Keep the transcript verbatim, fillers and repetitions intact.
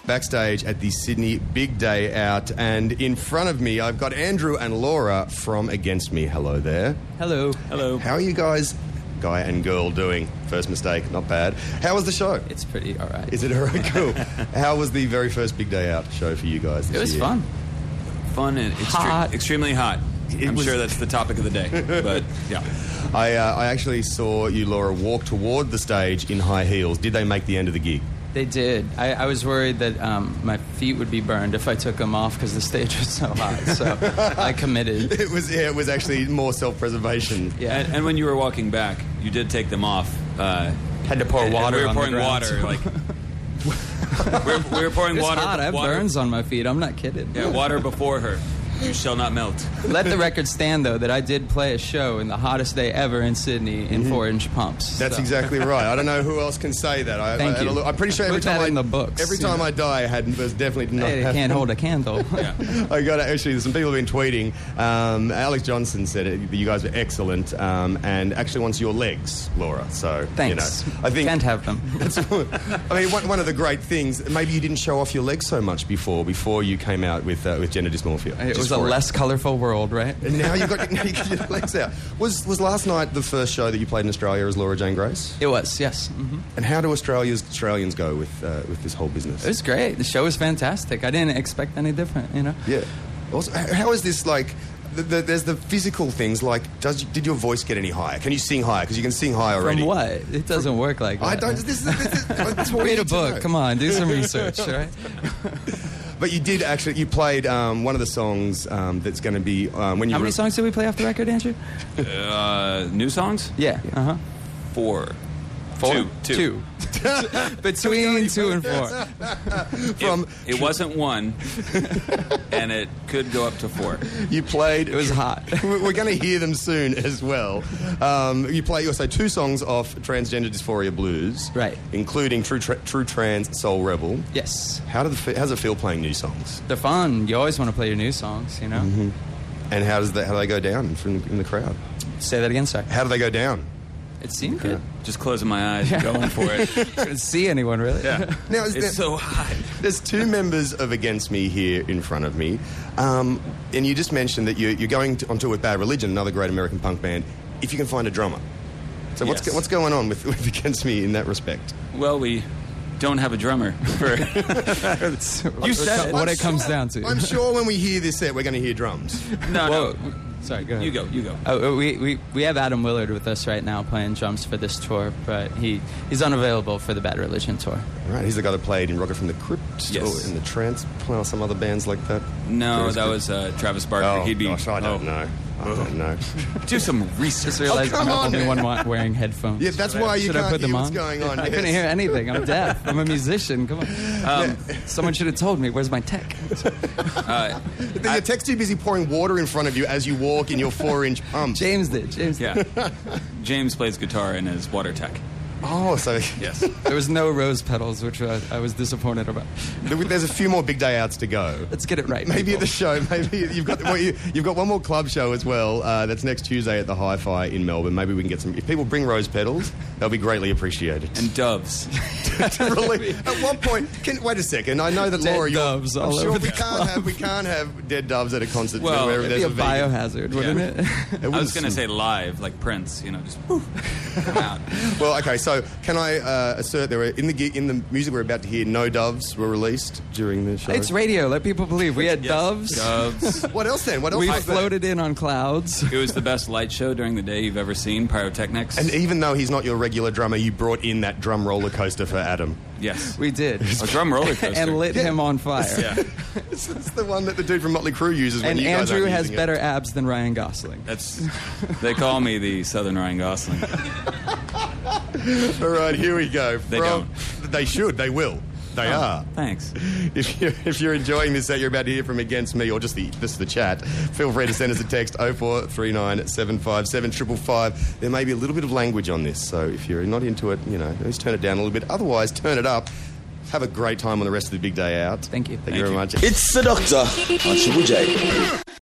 backstage at the Sydney Big Day Out, and in front of me I've got Andrew and Laura from Against Me. Hello there. Hello. Hello. How are you guys, guy and girl, doing? First mistake, not bad. How was the show? It's pretty all right. Is it all right? Cool. How was the very first Big Day Out show for you guys this It was year? fun. Fun and extre- Hot. extremely hot. It I'm was- sure that's the topic of the day. But, yeah. I, uh, I actually saw you, Laura, walk toward the stage in high heels. Did they make the end of the gig? They did. I, I was worried that um, my feet would be burned if I took them off because the stage was so hot. So I committed. It was yeah, it was actually more self-preservation. Yeah. And, and when you were walking back, you did take them off. Uh, Had to pour and- and water we were on the pouring ground. water. Like, we, were, we were pouring It's water. hot. I have water, burns on my feet. I'm not kidding. Yeah, water before her. You shall not melt. Let the record stand, though, that I did play a show in the hottest day ever in Sydney in four-inch pumps. That's so. exactly right. I don't know who else can say that. I, Thank I, you. I'm pretty sure every Put time that I, in the books, every you time know. I die, I had was definitely not. Hey, have- they can't hold a candle. Yeah. I got actually. Some people have been tweeting. Um, Alex Johnson said it, that you guys were excellent, um, and actually wants your legs, Laura. So Thanks. You know, I think Can't have them. That's, I mean, one, one of the great things. Maybe you didn't show off your legs so much before before you came out with uh, with gender dysmorphia. It Just was a for it. less colourful world, right? And now you've got, now you got your legs out. Was was last night the first show that you played in Australia as Laura Jane Grace? It was, yes. hmm And how do Australia's Australians go with uh, with this whole business? It was great. The show was fantastic. I didn't expect any different, you know? Yeah. Also, h- how is this like? The, the, there's the physical things like. Does did your voice get any higher? Can you sing higher? Because you can sing high already. From what? It doesn't work like that. I don't. This is, this is, that's what we Read a need to book. know. Come on, do some research, all right? But you did actually. You played um, one of the songs um, that's going to be um, when you. How many re- songs did we play off the record, Andrew? Uh, new songs? Yeah. Uh-huh. Four. Four? Two. Two. Two. Between two and four. From It, it wasn't one, and it could go up to four. you played. It was hot. We're going to hear them soon as well. Um, you play also two songs off Transgender Dysphoria Blues, Right. Including True Tra- True Trans Soul Rebel. Yes. How do the fe- how's it feel playing new songs? They're fun. You always want to play your new songs, you know? And how does that how do they go down from in the crowd? Say that again, sorry. How do they go down? It seemed good. Just closing my eyes and going for it. Couldn't see anyone, really. Yeah. Now is It's there- so hot. There's two members of Against Me here in front of me, um, and you just mentioned that you're, you're going to, on tour with Bad Religion, another great American punk band. If you can find a drummer, so what's Yes. what's going on with, with Against Me in that respect? Well, we don't have a drummer. For You said it. What I'm it comes sure- down to. I'm sure when we hear this set, we're going to hear drums. no, Whoa. no. Sorry, go ahead. You go. You go. Oh, we, we, we have Adam Willard with us right now playing drums for this tour, but he, he's unavailable for the Bad Religion tour. Right, he's the guy that played in Rocket from the Crypt, Yes. or in the Transplant, or some other bands like that. No, Travis that Crypt. was uh, Travis Barker. Oh, He'd be. gosh, I don't oh. know. I don't know. Do some research. Just realized Oh, come I'm on, the only man. one wa- wearing headphones. Yeah, that's Should I- why you should can't I put them hear what's on? going on, I yes. couldn't hear anything. I'm deaf. I'm a musician. Come on. Um, someone should have told me. Where's my tech? Uh, Your tech's too busy pouring water in front of you as you walk in your four-inch pumps. James did. James did. yeah. James plays guitar in his water tech. Oh, so Yes. There was no rose petals, which I, I was disappointed about. there's a few more big day outs to go. Let's get it right. Maybe people. at the show. Maybe you've got well, you, you've got one more club show as well. Uh, that's next Tuesday at the Hi-Fi in Melbourne. Maybe we can get some. If people bring rose petals, they'll be greatly appreciated. And doves. Really, at what point? Can, wait a second. I know that Dead Laura, you're, doves I'm all sure over we the can't have we can't have dead doves at a concert Well, where It'd there's be a a vegan. biohazard, wouldn't it? It I wouldn't was going to sm- say live, like Prince. You know, just woof, come out. Well, okay. So can I uh, assert there were in the gi- in the music we're about to hear, no doves were released during the show. It's radio. Let people believe. We had doves. Doves. What else then? What else? We was there? floated in on clouds. It was the best light show during the day you've ever seen. Pyrotechnics. And even though he's not your regular drummer, you brought in that drum roller coaster for Adam. yes. We did. A drum roller coaster. And lit him on fire. Yeah. It's, it's the one that the dude from Motley Crue uses when And you guys Andrew aren't has using it. better abs than Ryan Gosling. That's. They call me the Southern Ryan Gosling. All right, here we go. They From- They should. They will. They Oh, are. Thanks. If you're, if you're enjoying this set you're about to hear from Against Me, or just the this the chat, feel free to send us a text oh four three nine, seven five seven, five five five. There may be a little bit of language on this, so if you're not into it, you know, just turn it down a little bit. Otherwise, turn it up. Have a great time on the rest of the big day out. Thank you. Thank, Thank you very you. much. It's the Doctor on Triple J.